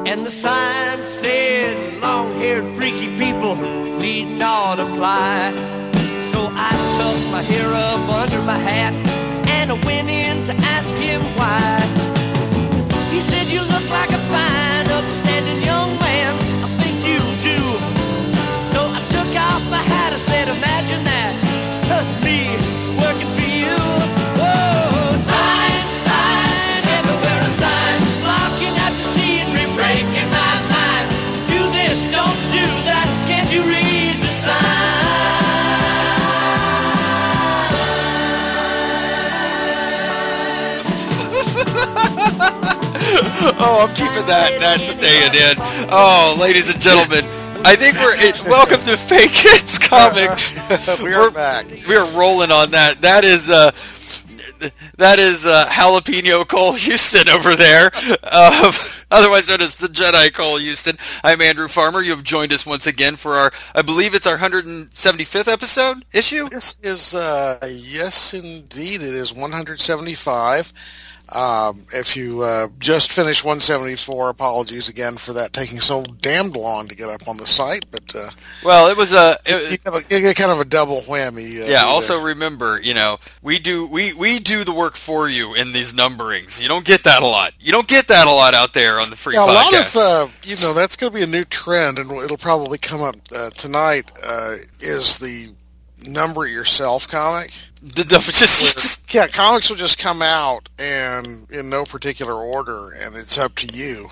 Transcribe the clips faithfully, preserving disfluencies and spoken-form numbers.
And the sign said, long-haired freaky people need not apply. So I tucked my hair up under my hat and I went in to ask him why. He said, you look like a fine, upstanding young man. I think you do. So I took off my hat. I said, imagine that, me working for you. Whoa, sign, sign, everywhere a sign, blocking out to see and re-breaking my mind. Do this, don't do that, can't you read the Oh, I'm keeping that. That's staying in. Oh, ladies and gentlemen, I think we're it, welcome to Fake Kids Comics. we are we're, back. We are rolling on that. That is uh, that is uh, Jalapeno Cole Houston over there, uh, otherwise known as the Jedi Cole Houston. I'm Andrew Farmer. You have joined us once again for our, I believe it's our one hundred seventy-fifth episode issue. This is uh, yes, indeed, it is one hundred seventy-five. Um, if you uh, just finished one seventy-four, apologies again for that taking so damned long to get up on the site. But uh, well, it was a it, you, get a you get kind of a double whammy. Uh, yeah. Also, remember, you know, we do we, we do the work for you in these numberings. You don't get that a lot. You don't get that a lot out there on the free yeah, podcast. A lot of uh, you know that's going to be a new trend, and it'll probably come up uh, tonight. Uh, is the number it yourself comic? The, the, just, just, yeah, comics will just come out and in no particular order, and it's up to you.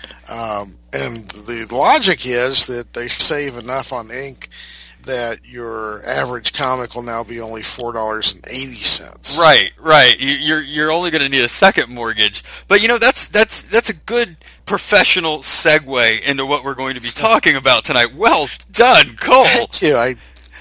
Um, and the logic is that they save enough on ink that your average comic will now be only four dollars and eighty cents. Right, right. You, you're you're only going to need a second mortgage, but you know that's that's that's a good professional segue into what we're going to be talking about tonight. Well done, Cole. Thank you. I.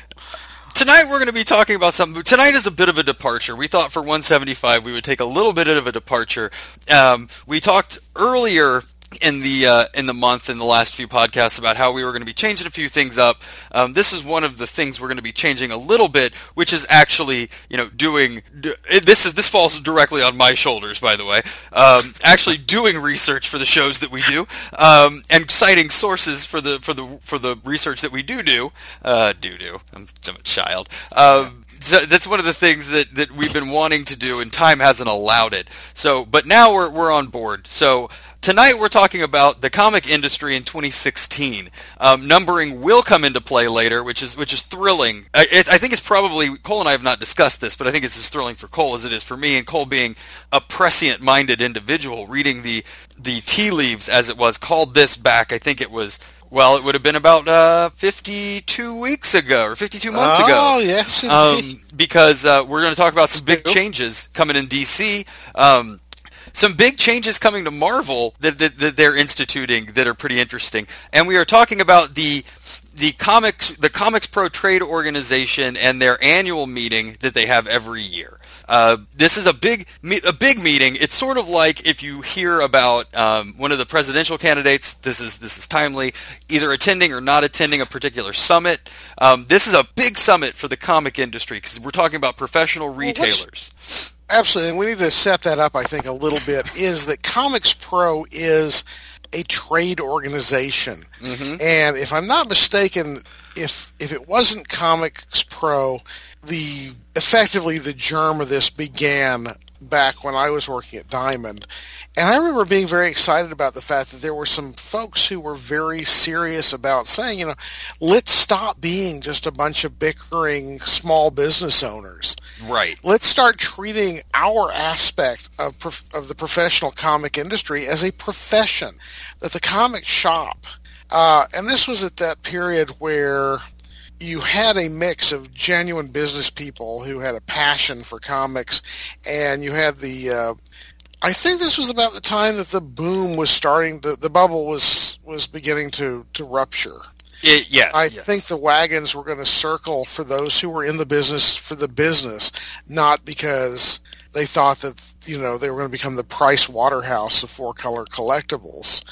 Tonight we're going to be talking about something. Tonight is a bit of a departure. We thought for one seventy-five we would take a little bit of a departure. Um, we talked earlier in the uh, in the month in the last few podcasts about how we were going to be changing a few things up. Um, this is one of the things we're going to be changing a little bit, which is actually, you know, doing do, this is this falls directly on my shoulders, by the way. Um, actually doing research for the shows that we do, um, and citing sources for the for the for the research that we do do uh, do do. I'm, I'm a child. Um, So that's one of the things that, that we've been wanting to do, and time hasn't allowed it. So, but now we're we're on board. So tonight we're talking about the comic industry in twenty sixteen. Um, numbering will come into play later, which is which is thrilling. I, it, I think it's probably Cole and I have not discussed this, but I think it's as thrilling for Cole as it is for me. And Cole being a prescient-minded individual, reading the the tea leaves as it was, called this back. I think it was. Well, it would have been about uh, fifty-two weeks ago, or fifty-two months oh, ago. Oh, yes, indeed. Um, because uh, we're going to talk about some big changes coming in D C. Um, some big changes coming to Marvel that, that, that they're instituting that are pretty interesting. And we are talking about the the comics the Comics Pro Trade Organization and their annual meeting that they have every year. Uh, this is a big a big meeting. It's sort of like if you hear about um, one of the presidential candidates. This is this is timely, either attending or not attending a particular summit. Um, this is a big summit for the comic industry because we're talking about professional retailers. Well, absolutely, and we need to set that up, I think, a little bit. Is that Comics Pro is a trade organization, mm-hmm. and if I'm not mistaken, if if it wasn't Comics Pro, the effectively the germ of this began back when I was working at Diamond. And I remember being very excited about the fact that there were some folks who were very serious about saying, you know, let's stop being just a bunch of bickering small business owners. Right. Let's start treating our aspect of prof- of the professional comic industry as a profession, that the comic shop. Uh, and this was at that period where you had a mix of genuine business people who had a passion for comics, and you had the, uh, I think this was about the time that the boom was starting, the, the bubble was, was beginning to, to rupture. It, yes. I yes. think the wagons were going to circle for those who were in the business for the business, not because they thought that, you know, they were going to become the Price Waterhouse of four-color collectibles.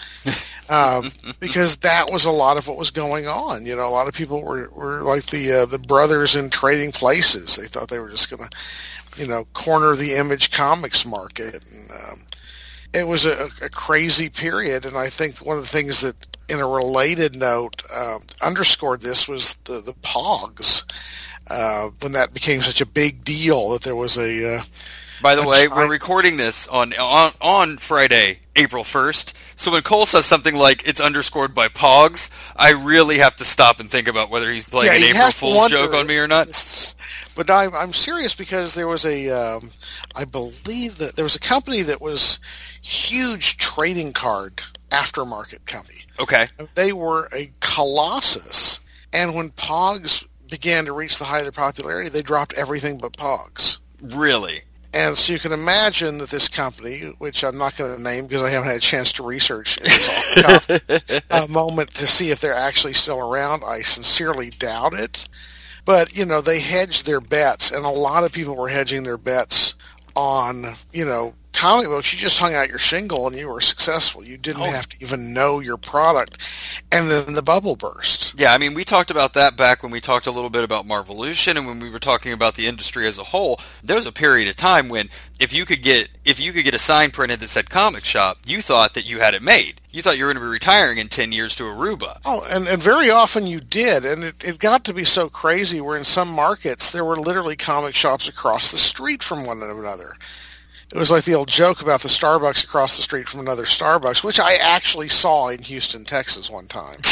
Um, because that was a lot of what was going on. You know, a lot of people were, were like the uh, the brothers in Trading Places. They thought they were just going to, you know, corner the Image Comics market. And, um, it was a, a crazy period, and I think one of the things that, in a related note, uh, underscored this was the, the Pogs, uh, when that became such a big deal that there was a... Uh, By the a way, giant... we're recording this on, on on Friday, April first, so when Cole says something like it's underscored by Pogs, I really have to stop and think about whether he's playing yeah, an you April have to Fool's wonder. joke on me or not. But I'm, I'm serious because there was a, um, I believe that there was a company that was huge trading card aftermarket company. Okay. They were a colossus, and when Pogs began to reach the height of their popularity, they dropped everything but Pogs. Really? And so you can imagine that this company, which I'm not going to name because I haven't had a chance to research in this off-the-cuff uh, moment to see if they're actually still around. I sincerely doubt it. But, you know, they hedged their bets, and a lot of people were hedging their bets on, you know, comic books. You just hung out your shingle and you were successful. You didn't Oh. have to even know your product. And then the bubble burst. Yeah, I mean, we talked about that back when we talked a little bit about Marvolution, and when we were talking about the industry as a whole. There was a period of time when if you could get if you could get a sign printed that said comic shop, you thought that you had it made. You thought you were going to be retiring in ten years to Aruba. Oh, and, and very often you did. And it, it got to be so crazy where in some markets there were literally comic shops across the street from one another. It was like the old joke about the Starbucks across the street from another Starbucks, which I actually saw in Houston, Texas one time.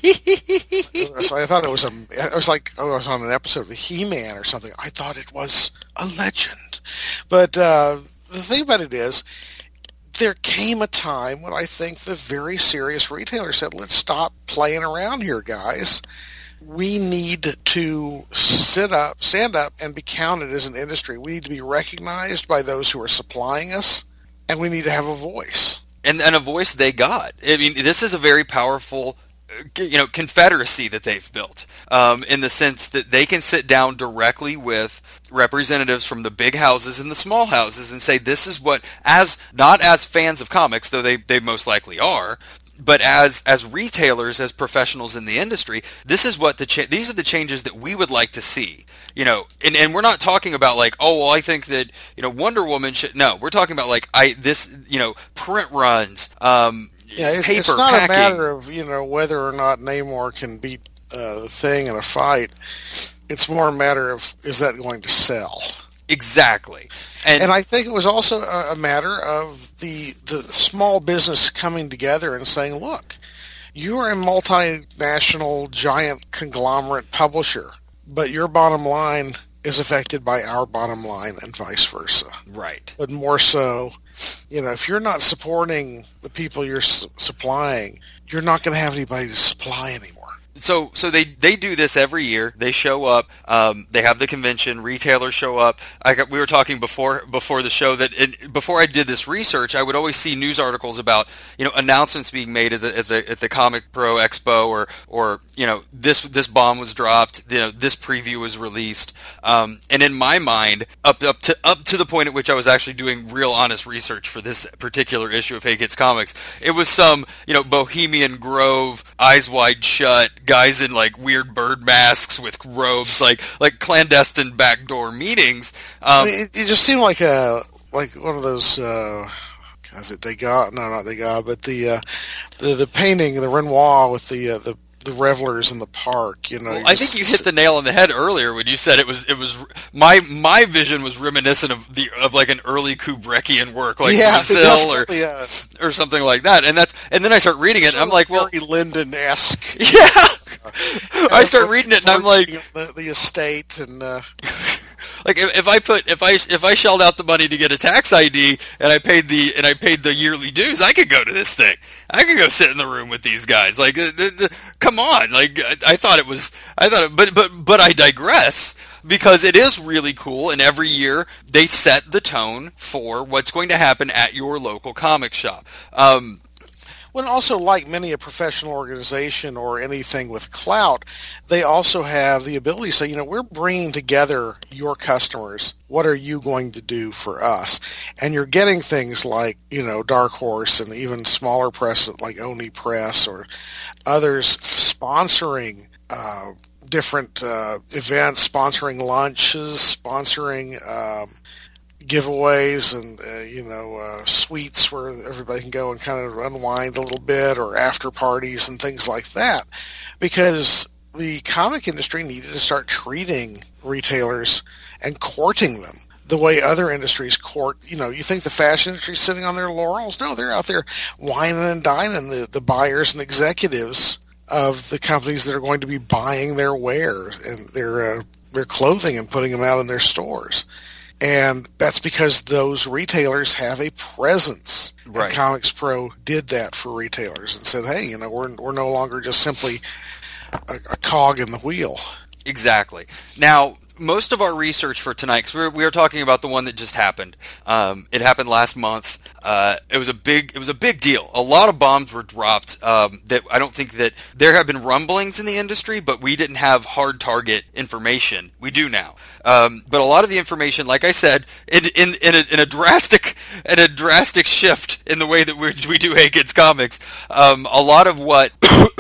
So I thought it was a, it was like, oh, I was on an episode of He-Man or something. I thought it was a legend. But uh, the thing about it is, there came a time when I think the very serious retailers said, let's stop playing around here, guys. We need to sit up, stand up, and be counted as an industry. We need to be recognized by those who are supplying us, and we need to have a voice. And, and a voice they got. I mean, this is a very powerful, you know, confederacy that they've built, um, in the sense that they can sit down directly with representatives from the big houses and the small houses and say, this is what, as not as fans of comics, though they, they most likely are, but as as retailers, as professionals in the industry, this is what the cha- these are the changes that we would like to see. You know, and, and we're not talking about like, oh, well, I think that, you know, Wonder Woman should. No, we're talking about like I this, you know, print runs, um, yeah, it, paper it's not packing. a matter of, you know, whether or not Namor can beat uh, the Thing in a fight. It's more a matter of, is that going to sell? Exactly. And, and I think it was also a, a matter of the the small business coming together and saying, look, you are a multinational giant conglomerate publisher, but your bottom line is affected by our bottom line and vice versa. right. But more so, you know, if you're not supporting the people you're su- supplying, you're not going to have anybody to supply anymore. So, so they, they do this every year. They show up. Um, they have the convention. Retailers show up. I got, we were talking before before the show that it, before I did this research, I would always see news articles about, you know, announcements being made at the at the, at the Comic Pro Expo, or or you know, this this bomb was dropped. You know, this preview was released. Um, and in my mind, up up to up to the point at which I was actually doing real honest research for this particular issue of Hey Kids Comics, it was some, you know, Bohemian Grove, Eyes Wide Shut, guys in like weird bird masks with robes, like like clandestine backdoor meetings. Um, I mean, it, it just seemed like a like one of those. Uh, is it Degas? No, not Degas, but the uh, the the painting, the Renoir with the uh, the the revelers in the park. You know, well, I think you hit the nail on the head earlier when you said it was it was my my vision was reminiscent of the of like an early Kubrickian work, like yeah, Brazil or yeah. or something like that. And that's and then I start reading it, and I'm like, well, Barry Lyndon-esque. yeah. I start reading it, and I'm like, the, the estate and. Uh, Like if, if I put if I if I shelled out the money to get a tax I D and I paid the and I paid the yearly dues, I could go to this thing. I could go sit in the room with these guys. Like, the, the, come on! Like I, I thought it was. I thought, it, but but but I digress, because it is really cool. And every year they set the tone for what's going to happen at your local comic shop. Um, Well, also, like many a professional organization or anything with clout, they also have the ability to say, you know, we're bringing together your customers. What are you going to do for us? And you're getting things like, you know, Dark Horse and even smaller press like Oni Press or others sponsoring uh, different uh, events, sponsoring lunches, sponsoring um, giveaways and uh, you know uh, suites where everybody can go and kind of unwind a little bit, or after parties and things like that, because the comic industry needed to start treating retailers and courting them the way other industries court. You know, you think the fashion industry is sitting on their laurels? No, they're out there whining and dining the, the buyers and executives of the companies that are going to be buying their wear and their uh, their clothing and putting them out in their stores. And that's because those retailers have a presence. Right. And Comics Pro did that for retailers and said, hey, you know, we're we're no longer just simply a, a cog in the wheel. Exactly. Now, most of our research for tonight, because we were, we were talking about the one that just happened. Um, it happened last month. Uh, it was a big, it was a big deal. A lot of bombs were dropped. Um, that I don't think that there have been rumblings in the industry, but we didn't have hard target information. We do now. Um, but a lot of the information, like I said, in in in a, in a drastic in a drastic shift in the way that we we do Hey Kids Comics. Um, a lot of what.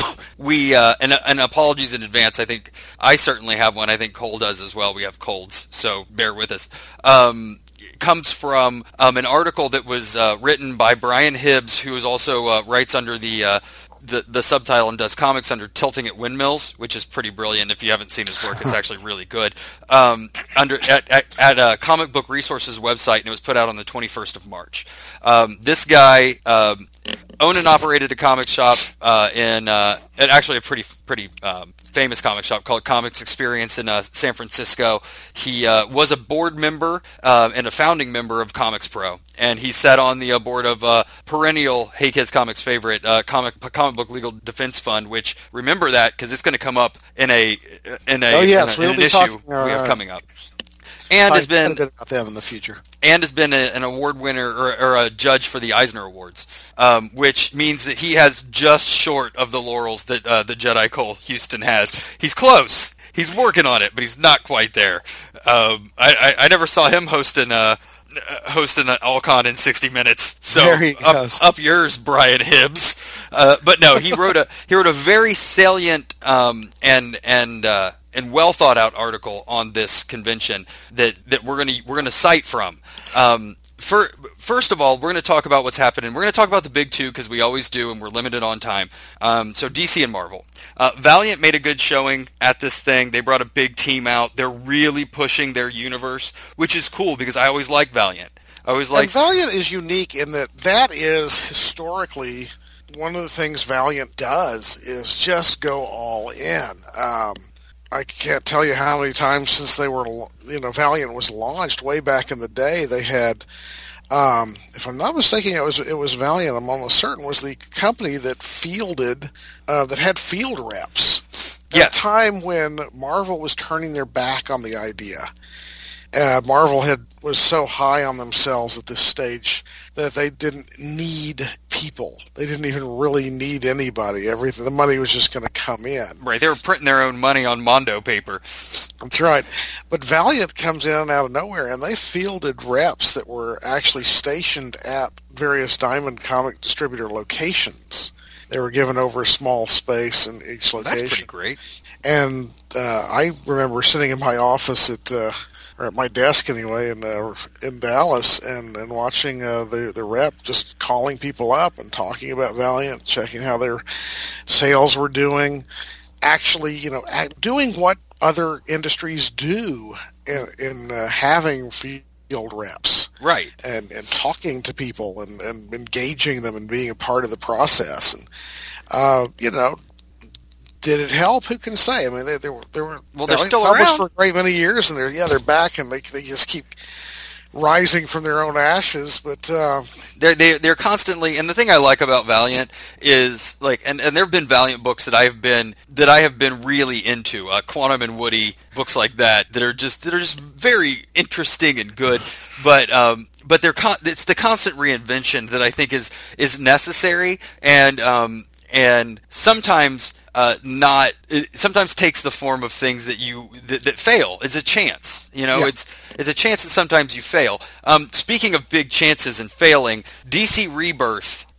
We, uh, and, and apologies in advance, I think I certainly have one, I think Cole does as well, we have colds, so bear with us, um, comes from um, an article that was uh, written by Brian Hibbs, who is also uh, writes under the, uh, the the subtitle and does comics under Tilting at Windmills, which is pretty brilliant. If you haven't seen his work, it's actually really good. Um, under at, at, at a Comic Book Resources website, and it was put out on the twenty-first of March. Um, this guy um, owned and operated a comic shop uh, in uh, actually a pretty pretty um, famous comic shop called Comics Experience in uh, San Francisco. He uh, was a board member uh, and a founding member of Comics Pro, and he sat on the uh, board of uh, perennial Hey Kids Comics favorite uh, comic comic book legal defense fund. Which, remember that, because it's going to come up in a in a, oh, yes, in a, in we'll an be issue talking, uh, we have coming up. And has been about them in the future. And has been a, an award winner or, or a judge for the Eisner Awards, um, which means that he has just short of the laurels that uh, the Jedi Cole Houston has. He's close. He's working on it, but he's not quite there. Um, I, I, I never saw him hosting a hosting an All-Con in sixty minutes. So up, up yours, Brian Hibbs. Uh, but no, he wrote a he wrote a very salient um, and and. Uh, and well thought out article on this convention that, that we're gonna we're gonna cite from. Um, for, first of all, we're gonna talk about what's happening. We're gonna talk about the big two because we always do, and we're limited on time. Um, so D C and Marvel. Uh, Valiant made a good showing at this thing. They brought a big team out. They're really pushing their universe, which is cool because I always like Valiant. I always like. And Valiant is unique in that that is historically one of the things Valiant does is just go all in. Um, I can't tell you how many times since they were, you know, Valiant was launched way back in the day. They had, um, if I'm not mistaken, it was it was Valiant. I'm almost certain was the company that fielded, uh, that had field reps. At yes. a time when Marvel was turning their back on the idea. Uh, Marvel had was so high on themselves at this stage that they didn't need people. They didn't even really need anybody. Everything, the money was just going to come in. Right, they were printing their own money on Mondo paper. That's right. But Valiant comes in out of nowhere, and they fielded reps that were actually stationed at various Diamond comic distributor locations. They were given over a small space in each location. That's pretty great. And uh, I remember sitting in my office at... Uh, or at my desk anyway, in uh, in Dallas, and, and watching uh, the the rep just calling people up and talking about Valiant, checking how their sales were doing, actually, you know, doing what other industries do in, in uh, having field reps, right, and and talking to people and, and engaging them and being a part of the process, and uh, you know. Did it help? Who can say? I mean, they, they were they were well. They're still published around for a great many years, and they're yeah, they're back, and they they just keep rising from their own ashes. But uh, they're they, they're constantly. And the thing I like about Valiant is like, and, and there have been Valiant books that I have been that I have been really into, uh, Quantum and Woody books like that that are just that are just very interesting and good. But um, but they're con- it's the constant reinvention that I think is is necessary, and um, and sometimes. Uh, not it sometimes takes the form of things that you that, that fail. It's a chance, you know. Yeah. It's it's a chance that sometimes you fail. Um, speaking of big chances and failing, D C Rebirth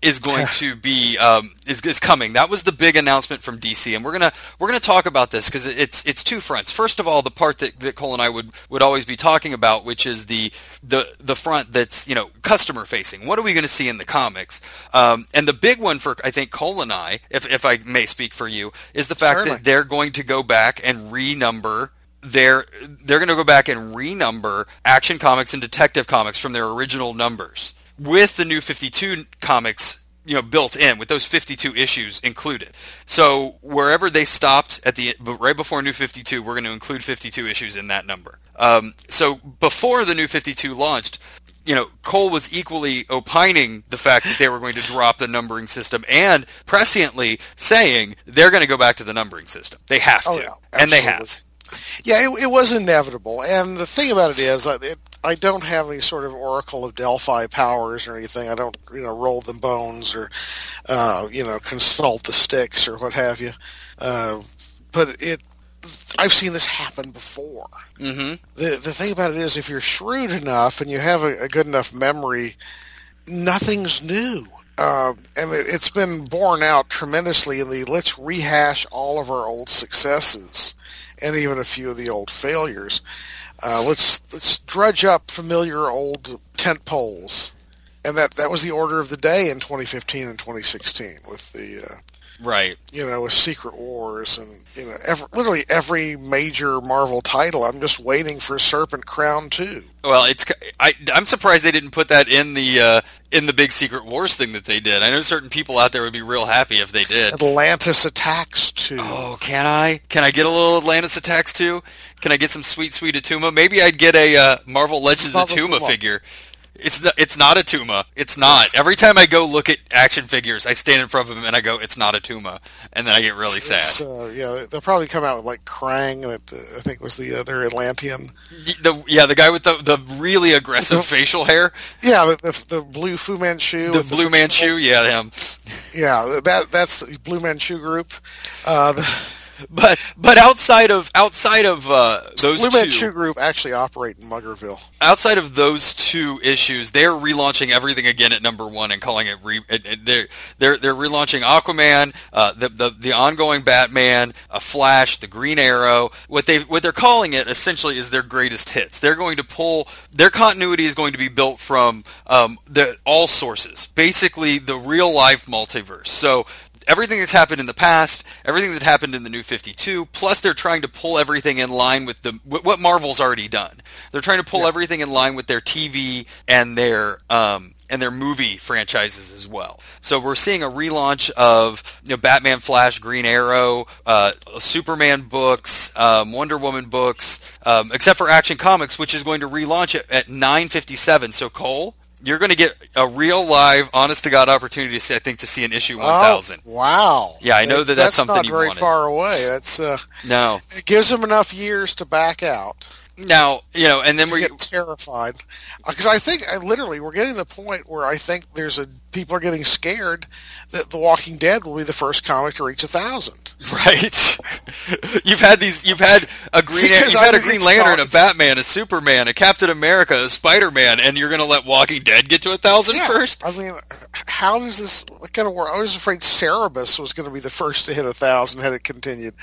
is going to be um, is, is coming. That was the big announcement from D C, and we're gonna we're gonna talk about this because it's it's two fronts. First of all, the part that, that Cole and I would, would always be talking about, which is the the the front that's, you know, customer facing. What are we going to see in the comics? Um, and the big one for, I think, Cole and I, if if I may speak for you, is the fact Certainly. that they're going to go back and renumber. They're they're going to go back and renumber Action Comics and Detective Comics from their original numbers, with the new fifty-two comics, you know, built in, with those fifty-two issues included. So wherever they stopped at the right before New fifty-two, we're going to include fifty-two issues in that number. Um, so before the New fifty-two launched, you know, Cole was equally opining the fact that they were going to drop the numbering system and presciently saying they're going to go back to the numbering system. They have to, Oh, yeah, and they absolutely. have. Yeah, it, it was inevitable. And the thing about it is, I, it, I don't have any sort of Oracle of Delphi powers or anything. I don't, you know, roll the bones or, uh, you know, consult the sticks or what have you. Uh, but it, I've seen this happen before. Mm-hmm. The the thing about it is, if you're shrewd enough and you have a, a good enough memory, nothing's new. Uh, and it, it's been borne out tremendously in the let's rehash all of our old successes and even a few of the old failures. Uh, let's let's drudge up familiar old tent poles, and that, that was the order of the day in twenty fifteen and twenty sixteen with the uh, Right. you know, with Secret Wars and, you know, every, literally every major Marvel title. I'm just waiting for Serpent Crown two. Well, it's I, I'm surprised they didn't put that in the uh, in the big Secret Wars thing that they did. I know certain people out there would be real happy if they did. Atlantis Attacks two. Oh, can I? Can I get a little Atlantis Attacks too? Can I get some sweet, sweet Atuma? Maybe I'd get a uh, Marvel Legends not Atuma Atuma. figure. It's not, it's not Atuma. It's not. Every time I go look at action figures, I stand in front of them and I go, it's not Atuma. And then I get really sad. It's, uh, yeah, they'll probably come out with like Krang, that uh, I think was the other Atlantean. The, yeah, the guy with the, the really aggressive facial hair. Yeah, the, the, the blue Fu Manchu. The with Blue Manchu, yeah, him. Yeah, that that's the Blue Manchu group. Uh, the, But but outside of outside of uh, those Blue two, Manchu group actually operate in Muggerville. outside of those two issues, they're relaunching everything again at number one and calling it. Re, it, it they're they're they're relaunching Aquaman, uh, the the the ongoing Batman, a Flash, the Green Arrow. What they what they're calling it essentially is their greatest hits. They're going to pull their continuity is going to be built from um, the all sources, basically the real life multiverse. So. Everything that's happened in the past, everything that happened in the New fifty-two, plus they're trying to pull everything in line with the what Marvel's already done. They're trying to pull Yeah. everything in line with their T V and their um, and their movie franchises as well. So we're seeing a relaunch of, you know, Batman, Flash, Green Arrow, uh, Superman books, um, Wonder Woman books, um, except for Action Comics, which is going to relaunch it at nine fifty-seven. So Cole, you're going to get a real live, honest-to-God opportunity, to see, I think, to see an issue one thousand. Oh, wow. Yeah, I know that that's something not you very wanted. far away. That's uh, No. it gives them enough years to back out. Now, you know, and then To we get terrified, because I think I literally we're getting to the point where I think there's a people are getting scared that The Walking Dead will be the first comic to reach a thousand. right. you've had these. You've had a green. Because You've I had a mean, Green it's Lantern, not- a Batman, a Superman, a Captain America, a Spider-Man, and you're going to let Walking Dead get to a thousand Yeah, first? I mean, how does this? What kind of work? I was afraid Cerebus was going to be the first to hit a thousand had it continued.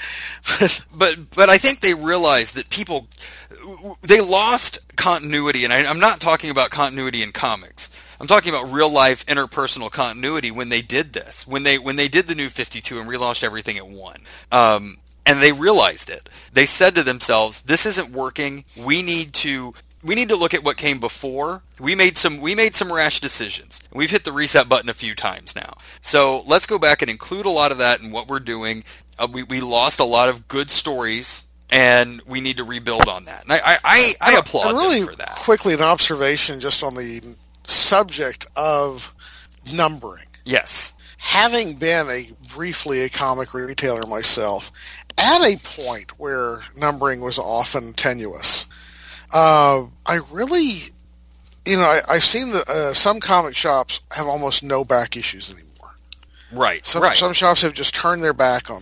But but I think they realized that people they lost continuity, and I, I'm not talking about continuity in comics. I'm talking about real life interpersonal continuity when they did this, when they when they did the New fifty-two and relaunched everything at one. Um, and they realized it. They said to themselves, "This isn't working. We need to." We need to look at what came before. We made some we made some rash decisions. We've hit the reset button a few times now. So let's go back and include a lot of that in what we're doing. Uh, we, we lost a lot of good stories, and we need to rebuild on that. And I, I, I, I applaud And really them for that. Quickly, an observation just on the subject of numbering. Yes. Having been a briefly a comic retailer myself, at a point where numbering was often tenuous, uh, I really, you know, I, I've seen that uh, some comic shops have almost no back issues anymore. Right. Some, right. some shops have just turned their back on that.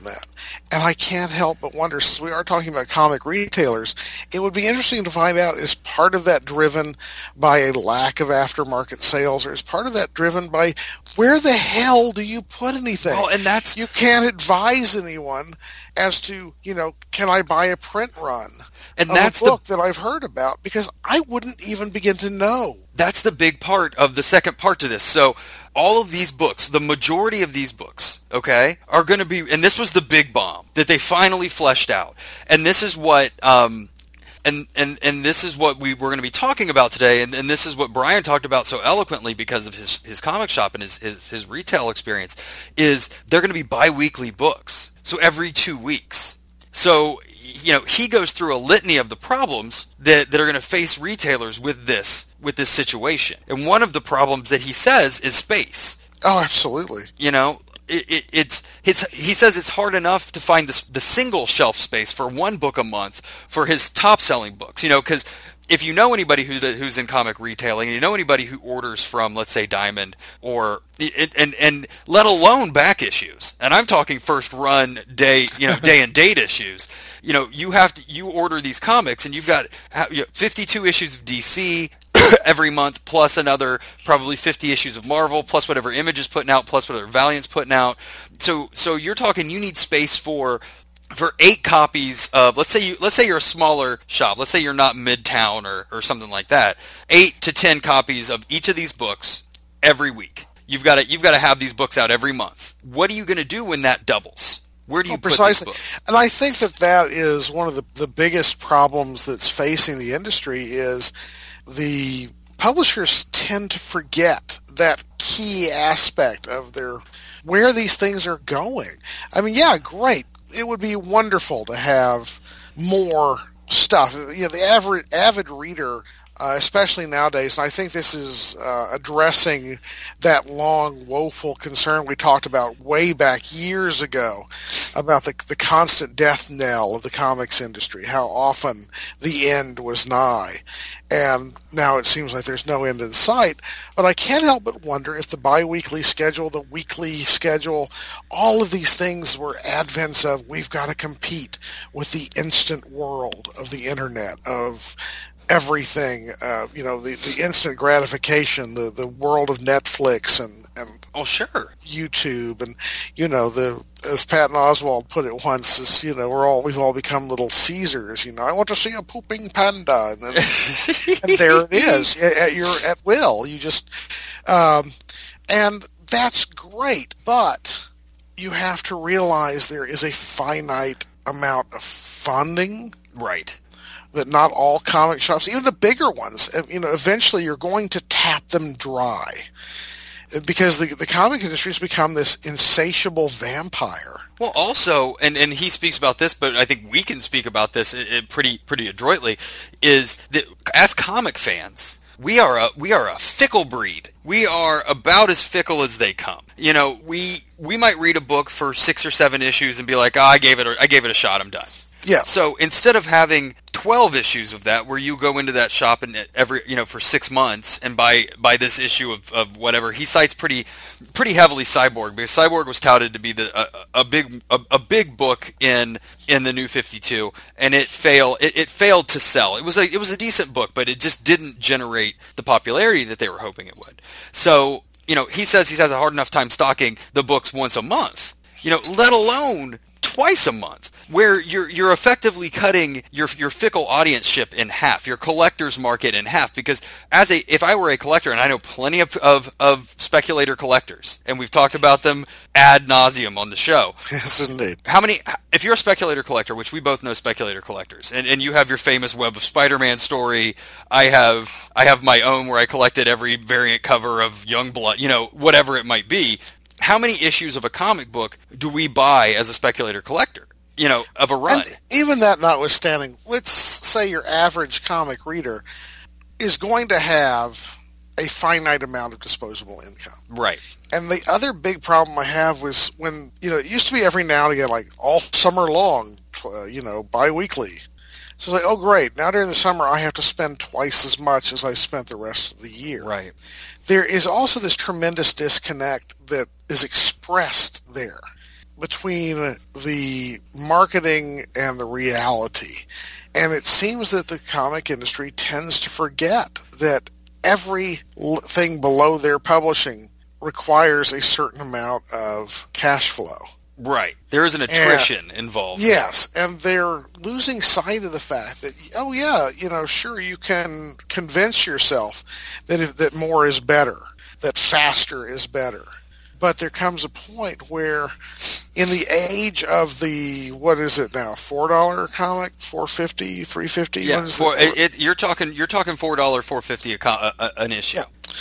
And I can't help but wonder, since we are talking about comic retailers, it would be interesting to find out, is part of that driven by a lack of aftermarket sales, or is part of that driven by where the hell do you put anything? Well, and that's... You can't advise anyone as to, you know, can I buy a print run and of that's a book the... that I've heard about? Because I wouldn't even begin to know. That's the big part of the second part to this. So all of these books, the majority of these books, okay, are going to be, and this was the big bomb that they finally fleshed out. And this is what, um, and, and, and this is what we were going to be talking about today. And, and this is what Brian talked about so eloquently because of his, his comic shop and his, his, his retail experience, is they're going to be bi-weekly books. So every two weeks. So, you know, he goes through a litany of the problems that, that are going to face retailers with this, with this situation. And one of the problems that he says is space. Oh, absolutely. You know, it, it, it's, it's, he says it's hard enough to find the, the single shelf space for one book a month for his top selling books, you know, because if you know anybody who, who's in comic retailing, and you know anybody who orders from, let's say, Diamond, or and and let alone back issues, and I'm talking first run day, you know, day and date issues. You know, you have to you order these comics, and you've got you know, fifty-two issues of D C every month, plus another probably fifty issues of Marvel, plus whatever Image is putting out, plus whatever Valiant's putting out. So so you're talking you need space for. For eight copies of, let's say you, let's say you're a smaller shop, let's say you're not Midtown or, or something like that, eight to ten copies of each of these books every week. You've got to, you've got to have these books out every month. What are you going to do when that doubles? Where do you oh, put precisely. these books? And I think that that is one of the, the biggest problems that's facing the industry is the publishers tend to forget that key aspect of their, where these things are going. I mean, yeah, great. It would be wonderful to have more stuff. You know, the average avid reader, uh, especially nowadays, and I think this is uh, addressing that long, woeful concern we talked about way back years ago about the, the constant death knell of the comics industry, how often the end was nigh. And now it seems like there's no end in sight. But I can't help but wonder if the bi-weekly schedule, the weekly schedule, all of these things were advents of we've got to compete with the instant world of the internet, of everything, uh, you know, the, the instant gratification, the, the world of Netflix and, and oh, sure. YouTube, and, you know, the, as Patton Oswalt put it once, is, you know, we're all, we've all become little Caesars, you know, I want to see a pooping panda, and, then, and there it is, at your, at will, you just, um, and that's great, but you have to realize there is a finite amount of funding. Right. That not all comic shops, even the bigger ones, you know, eventually you're going to tap them dry. Because the the comic industry has become this insatiable vampire. Well, also, and, and he speaks about this, but I think we can speak about this pretty pretty adroitly, is that as comic fans, we are a we are a fickle breed. We are about as fickle as they come. You know, we we might read a book for six or seven issues and be like, oh, I gave it a, I gave it a shot, I'm done. Yeah. So instead of having twelve issues of that, where you go into that shop and every, you know, for six months and buy buy this issue of, of whatever, he cites pretty pretty heavily Cyborg, because Cyborg was touted to be the a, a big a, a big book in in the New fifty-two, and it failed. It, it failed to sell. It was a it was a decent book, but it just didn't generate the popularity that they were hoping it would. So, you know, he says he has a hard enough time stocking the books once a month. You know, let alone twice a month, where you're you're effectively cutting your your fickle audienceship in half, your collector's market in half. Because as a if I were a collector, and I know plenty of, of, of speculator collectors, and we've talked about them ad nauseum on the show. Yes, indeed. How many? If you're a speculator collector, which we both know speculator collectors, and, and you have your famous Web of Spider-Man story, I have I have my own where I collected every variant cover of Youngblood, you know, whatever it might be. How many issues of a comic book do we buy as a speculator collector, you know, of a run? And even that notwithstanding, let's say your average comic reader is going to have a finite amount of disposable income. Right. And the other big problem I have was when, you know, it used to be every now and again, like all summer long, uh, you know, bi-weekly. So it's like, oh, great. Now during the summer, I have to spend twice as much as I spent the rest of the year. Right. There is also this tremendous disconnect that is expressed there. between the marketing and the reality. And it seems that the comic industry tends to forget that everything below their publishing requires a certain amount of cash flow. Right. There is an attrition and, involved. Yes, and they're losing sight of the fact that, oh yeah, you know, sure, you can convince yourself that if, that more is better, that faster is better. But there comes a point where, in the age of the, what is it now, four dollar comic, four fifty, three fifty? Yeah, what is for, it? It, you're talking you're talking four dollars, four fifty a, a, a, an issue. Yeah.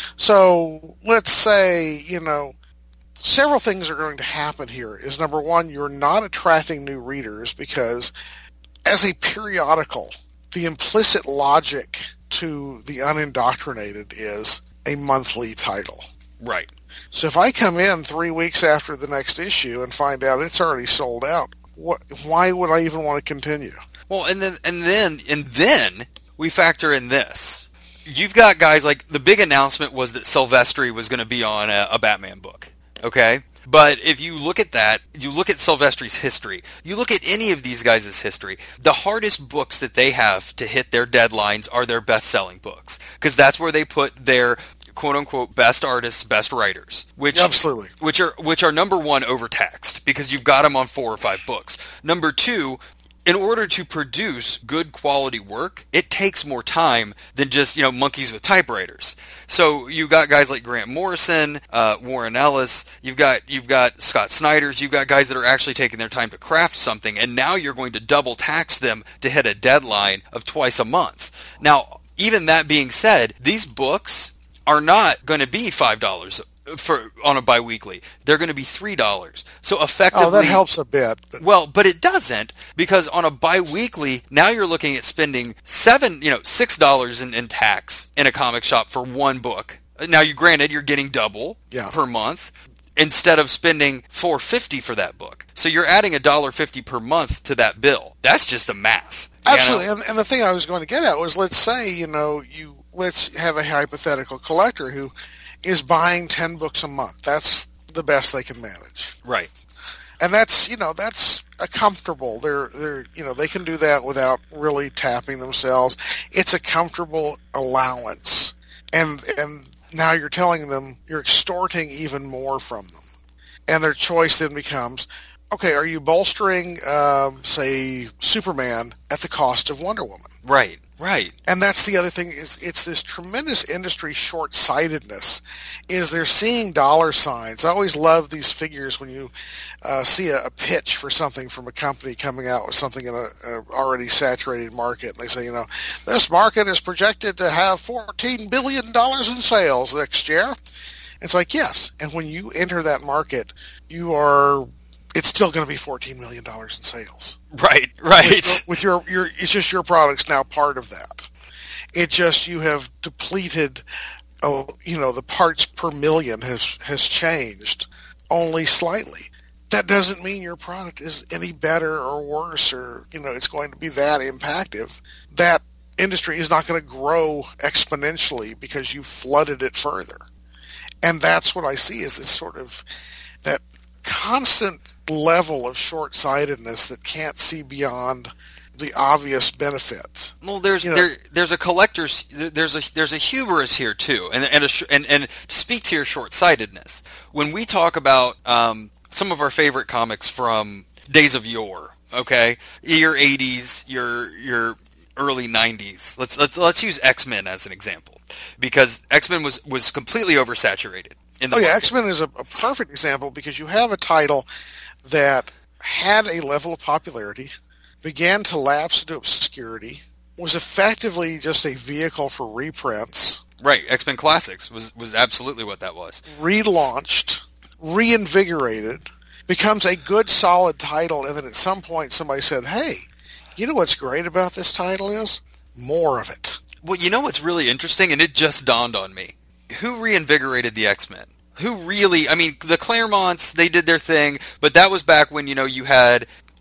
So let's say, you know, several things are going to happen here. Is number one, you're not attracting new readers because, as a periodical, the implicit logic to the unindoctrinated is a monthly title. Right. So if I come in three weeks after the next issue and find out it's already sold out, what? Why would I even want to continue? Well, and then and then and then we factor in this. You've got guys like, the big announcement was that Silvestri was going to be on a, a Batman book. Okay? But if you look at that, you look at Silvestri's history, you look at any of these guys' history, the hardest books that they have to hit their deadlines are their best-selling books. Because that's where they put their quote-unquote best artists, best writers. Which, Absolutely. Which are, which are, number one, overtaxed, because you've got them on four or five books. Number two, in order to produce good quality work, it takes more time than just, you know, monkeys with typewriters. So you've got guys like Grant Morrison, uh, Warren Ellis, you've got you've got Scott Snyder's, you've got guys that are actually taking their time to craft something, and now you're going to double tax them to hit a deadline of twice a month. Now, even that being said, these books are not going to be five dollars for on a biweekly. They're going to be three dollars. So effectively, oh, that helps a bit. But. Well, but it doesn't, because on a biweekly, now you're looking at spending seven, you know, six dollars in, in tax in a comic shop for one book. Now, you granted you're getting double yeah. per month instead of spending four fifty for that book. So you're adding a dollar fifty per month to that bill. That's just the math. Absolutely, and, and the thing I was going to get at was, let's say, you know, you let's have a hypothetical collector who is buying ten books a month. That's the best they can manage. Right. And that's, you know, that's a comfortable. They're, they're, you know, they can do that without really tapping themselves. It's a comfortable allowance. And, and now you're telling them, you're extorting even more from them. And their choice then becomes, okay, are you bolstering, um, say, Superman at the cost of Wonder Woman? Right. Right. And that's the other thing, is it's this tremendous industry short-sightedness, is they're seeing dollar signs. I always love these figures when you uh, see a, a pitch for something from a company coming out with something in a, a already saturated market. And they say, you know, this market is projected to have fourteen billion dollars in sales next year. It's like, yes. And when you enter that market, you are... it's still going to be fourteen million dollars in sales. Right, right. With, with your, your, it's just your product's now part of that. It just, you have depleted, oh, you know, the parts per million has, has changed only slightly. That doesn't mean your product is any better or worse, or, you know, it's going to be that impactive. That industry is not going to grow exponentially because you flooded it further. And that's what I see, is this sort of, that constant level of short-sightedness that can't see beyond the obvious benefit. Well, there's you know, there there's a collector's there's a there's a hubris here too, and and a, and and to speak to your short-sightedness, when we talk about um, some of our favorite comics from days of yore, okay, your eighties, your your early nineties. Let's let's let's use X-Men as an example, because X-Men was was completely oversaturated. In the oh market. yeah, X-Men is a, a perfect example, because you have a title that had a level of popularity, began to lapse into obscurity, was effectively just a vehicle for reprints. Right, X-Men Classics was, was absolutely what that was. Relaunched, reinvigorated, becomes a good solid title, and then at some point somebody said, hey, you know what's great about this title is? More of it. Well, you know what's really interesting, and it just dawned on me. Who reinvigorated the X-Men? Who really, I mean, the Claremonts, they did their thing, but that was back when, you know, you had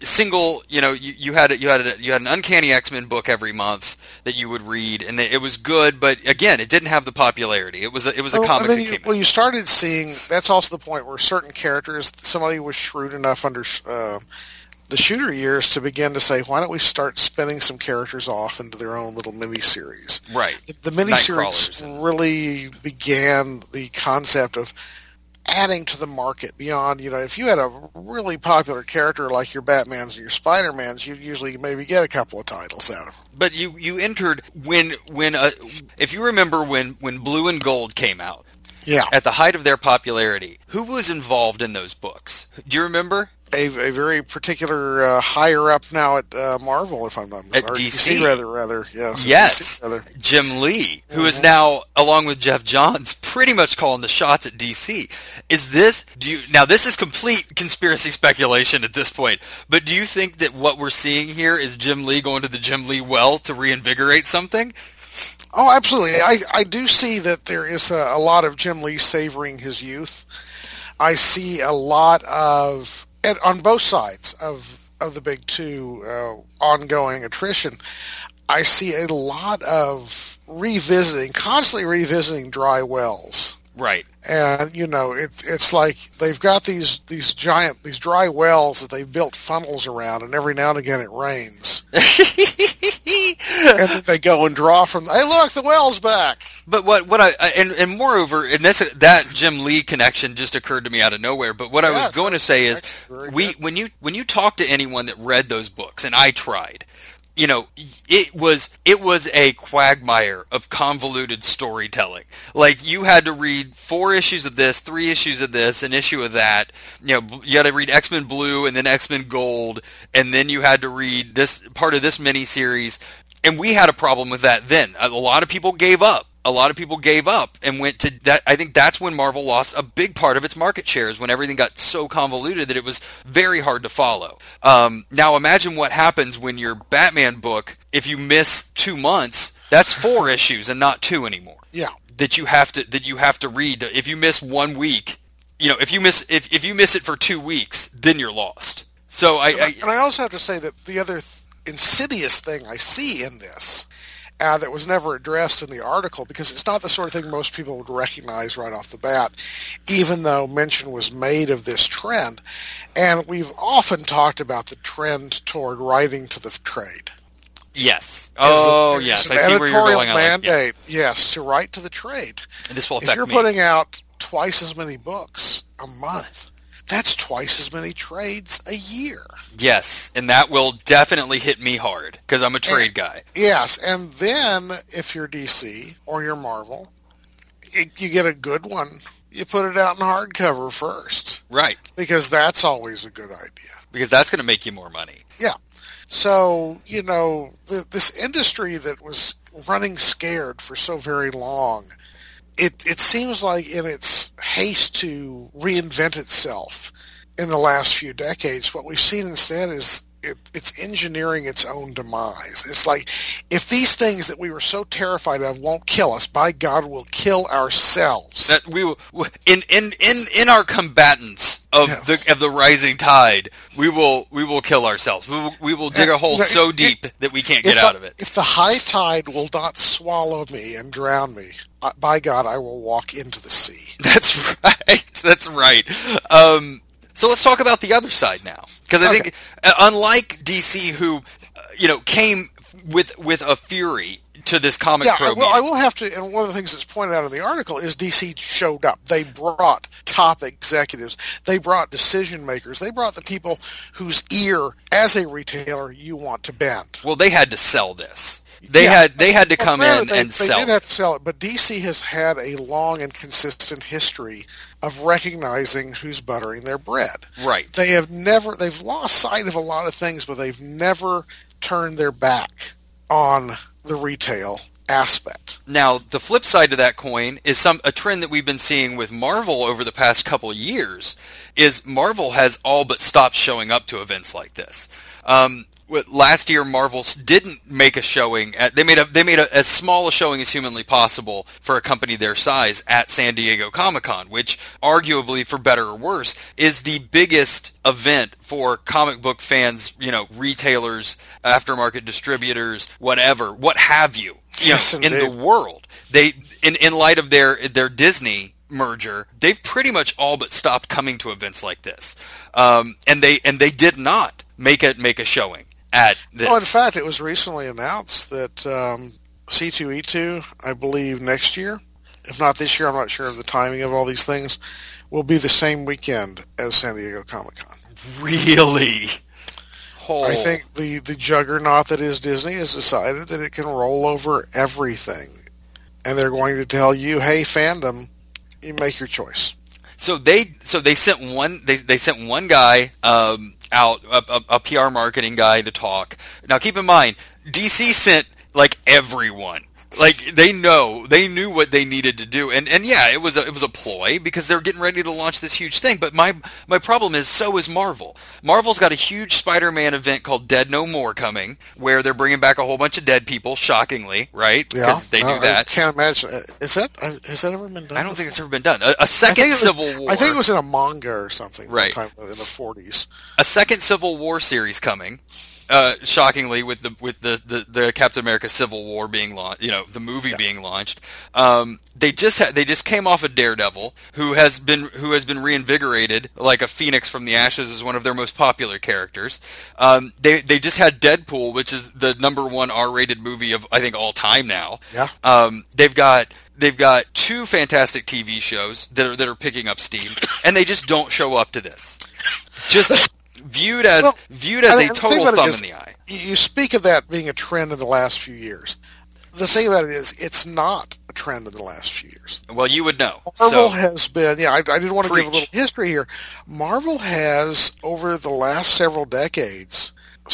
single, you know, you, you had you had a, you had an Uncanny X-Men book every month that you would read, and it was good, but again, it didn't have the popularity. It was a, it was a well, comic that you, came well, out. you started seeing, that's also the point where certain characters, somebody was shrewd enough under uh, the Shooter years to begin to say, why don't we start spinning some characters off into their own little miniseries? Right. The miniseries really began the concept of adding to the market beyond, you know, if you had a really popular character like your Batmans and your Spider-Mans, you'd usually maybe get a couple of titles out of them. But you, you entered, when, when uh, if you remember when, when Blue and Gold came out, yeah, at the height of their popularity, who was involved in those books? Do you remember? A, a very particular uh, higher up now at uh, Marvel, if I'm not mistaken. At or D C. D C, rather, rather, yes. Yes, D C, rather. Jim Lee, who mm-hmm. is now, along with Jeff Johns, pretty much calling the shots at D C. Is this, do you, now this is complete conspiracy speculation at this point, but do you think that what we're seeing here is Jim Lee going to the Jim Lee well to reinvigorate something? Oh, absolutely. I, I do see that there is a, a lot of Jim Lee savoring his youth. I see a lot of, and on both sides of of the big two, uh, ongoing attrition, I see a lot of revisiting, constantly revisiting dry wells. Right. And, you know, it's it's like they've got these, these giant, these dry wells that they've built funnels around, and every now and again it rains. And then they go and draw from, hey, look, the well's back. But what, what I, and, and moreover, and that's, that Jim Lee connection just occurred to me out of nowhere, but what yes, I was going to say is, we, when you, when you talk to anyone that read those books, and I tried, you know, it was it was a quagmire of convoluted storytelling. Like, you had to read four issues of this, three issues of this, an issue of that. You know, you had to read X-Men Blue and then X-Men Gold, and then you had to read this part of this miniseries. And we had a problem with that then. A lot of people gave up. A lot of people gave up and went to that. I think that's when Marvel lost a big part of its market shares, when everything got so convoluted that it was very hard to follow. Um, now imagine what happens when your Batman book, if you miss two months, that's four issues and not two anymore. Yeah. That you have to, that you have to read. If you miss one week, you know, if you miss, if, if you miss it for two weeks, then you're lost. So I, and I, I and I also have to say that the other th- insidious thing I see in this, Uh, that was never addressed in the article, because it's not the sort of thing most people would recognize right off the bat, even though mention was made of this trend. And we've often talked about the trend toward writing to the trade. Yes. Oh, the, yes. I see where you're going. mandate, like, yeah. yes, to write to the trade. And this will affect if you're me. putting out twice as many books a month, that's twice as many trades a year. Yes, and that will definitely hit me hard, because I'm a trade and, guy. Yes, and then if you're D C or you're Marvel, it, you get a good one, you put it out in hardcover first. Right. Because that's always a good idea. Because that's going to make you more money. Yeah. So, you know, the, this industry that was running scared for so very long, It it seems like in its haste to reinvent itself in the last few decades, what we've seen instead is it, it's engineering its own demise. It's like, if these things that we were so terrified of won't kill us, by God, we'll kill ourselves. That we will, in in in in our combatants of yes. the of the rising tide, we will we will kill ourselves. We will, we will dig and, a hole you know, so it, deep it, that we can't get the, out of it. If the high tide will not swallow me and drown me, by God, I will walk into the sea. That's right. That's right. Um, so let's talk about the other side now, because I okay. think, uh, unlike D C, who, uh, you know, came with with a fury to this comic yeah, pro well, I will have to, and one of the things that's pointed out in the article is D C showed up. They brought top executives. They brought decision makers. They brought the people whose ear, as a retailer, you want to bend. Well, they had to sell this. They yeah. had they had to come well, in they, and they sell. They did have to sell it, but D C has had a long and consistent history of recognizing who's buttering their bread. Right. They have never they've lost sight of a lot of things, but they've never turned their back on the retail aspect. Now, the flip side to that coin is some a trend that we've been seeing with Marvel over the past couple of years. Is Marvel has all but stopped showing up to events like this. Um, what, last year Marvel didn't make a showing. At, they made a they made a, as small a showing as humanly possible for a company their size at San Diego Comic-Con, which arguably, for better or worse, is the biggest event for comic book fans, you know, retailers, aftermarket distributors, whatever, what have you, you yes, know, in the world. They, in in light of their their Disney merger, they've pretty much all but stopped coming to events like this, um, and they and they did not make it make a showing at this. Oh, in fact, it was recently announced that um, C two E two, I believe, next year, if not this year, I'm not sure of the timing of all these things, will be the same weekend as San Diego Comic-Con. Really? Oh. I think the the juggernaut that is Disney has decided that it can roll over everything, and they're going to tell you, "Hey, fandom, you make your choice." So they so they sent one they they sent one guy um, out a, a, a P R marketing guy to talk. Now keep in mind, D C sent like everyone. Like they know they knew what they needed to do, and and yeah, it was a, it was a ploy because they're getting ready to launch this huge thing. But my my problem is, so is Marvel. Marvel's got a huge Spider-Man event called Dead No More coming, where they're bringing back a whole bunch of dead people. Shockingly, right? Yeah, because they do I, that. I can't imagine. Is that has that ever been done? I don't before? think it's ever been done. A, a second was, Civil War. I think it was in a manga or something. Right. Time in the forties. A second Civil War series coming. Uh, shockingly, with the with the, the, the Captain America Civil War being launched, you know, the movie yeah. being launched, um, they just ha- they just came off of Daredevil, who has been who has been reinvigorated like a phoenix from the ashes as one of their most popular characters. Um, they they just had Deadpool, which is the number one R-rated movie of I think all time now. Yeah. Um, they've got. They've got two fantastic T V shows that are that are picking up steam, and they just don't show up to this. Just viewed as well, viewed as a total thumb is, in the eye. You speak of that being a trend in the last few years. The thing about it is, it's not a trend in the last few years. Well, you would know. Marvel so, has been, yeah, I, I did want to preach. give a little history here. Marvel has, over the last several decades,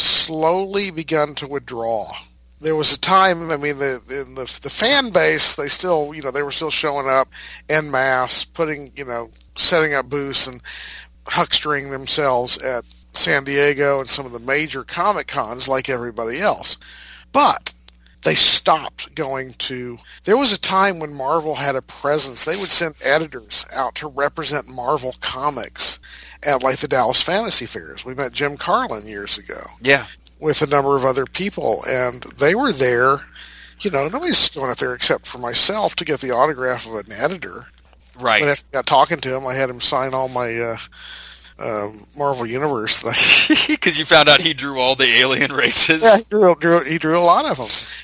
slowly begun to withdraw. There was a time, I mean, the, in the the fan base, they still, you know, they were still showing up en masse, putting, you know, setting up booths and huckstering themselves at San Diego and some of the major Comic Cons like everybody else. But they stopped going to... There was a time when Marvel had a presence. They would send editors out to represent Marvel Comics at, like, the Dallas Fantasy Fairs. We met Jim Carlin years ago. Yeah. With a number of other people, and they were there. You know, nobody's going up there except for myself to get the autograph of an editor. Right. But after I got talking to him, I had him sign all my... Uh, Uh, Marvel Universe, because you found out he drew all the alien races. Yeah, he drew, drew, he drew a lot of them.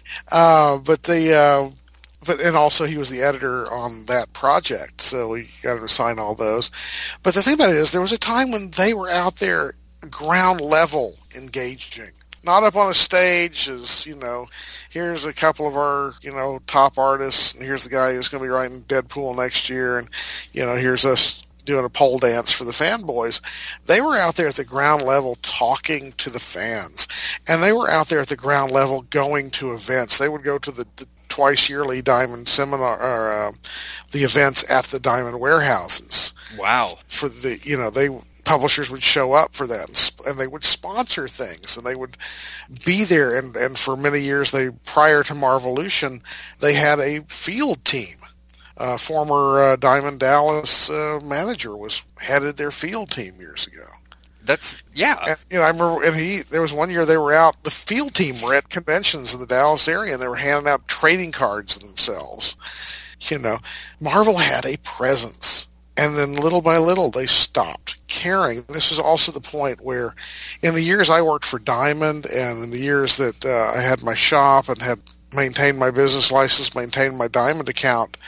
Uh, but the, uh, but and also he was the editor on that project, so we got him to sign all those. But the thing about it is, there was a time when they were out there, ground level, engaging, not up on a stage as, you know, here's a couple of our, you know, top artists, and here's the guy who's going to be writing Deadpool next year, and you know, here's us doing a pole dance for the fanboys. They were out there at the ground level talking to the fans, and they were out there at the ground level going to events. They would go to the, the twice yearly Diamond seminar, or uh, the events at the Diamond warehouses. Wow! For the you know they publishers would show up for that, and, and they would sponsor things, and they would be there. And, and for many years, they prior to Marvolution, they had a field team. Uh, former uh, Diamond Dallas uh, manager was headed their field team years ago. That's yeah. And, you know, I remember, and he there was one year they were out. The field team were at conventions in the Dallas area, and they were handing out trading cards themselves. You know, Marvel had a presence, and then little by little they stopped caring. This was also the point where, in the years I worked for Diamond, and in the years that uh, I had my shop and had maintained my business license, maintained my Diamond account.